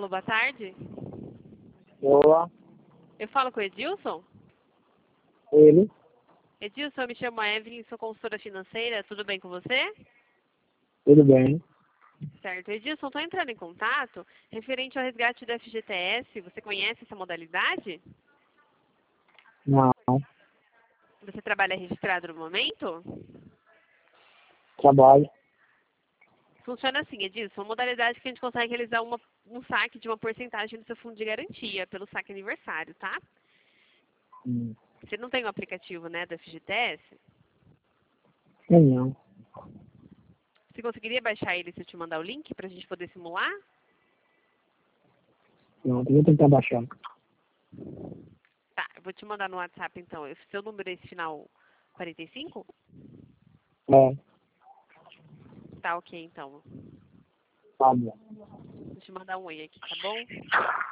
Alô, boa tarde. Olá, Eu falo com o Edilson? ele. Edilson, eu me chamo Evelyn, sou consultora financeira, tudo bem com você? Tudo bem? Certo. Edilson, estou entrando em contato referente ao resgate do FGTS. Você conhece essa modalidade? Não, Você trabalha registrado no momento? trabalho. Funciona assim, Edilson, uma modalidade que a gente consegue realizar um saque de uma porcentagem do seu fundo de garantia pelo saque aniversário, tá? Hum, Você não tem o aplicativo, né, do FGTS? não. Você conseguiria baixar ele se eu te mandar o link para a gente poder simular? Não, eu vou tentar baixar. Tá, eu vou te mandar no WhatsApp então. Seu número é esse final 45? É, Tá ok então. tá bom. Vou te mandar um oi aqui, tá bom?